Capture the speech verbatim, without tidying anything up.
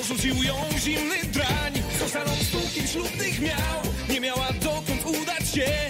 Porzucił ją zimny drań, co salą stół kim ślubnych miał. Nie miała dokąd udać się.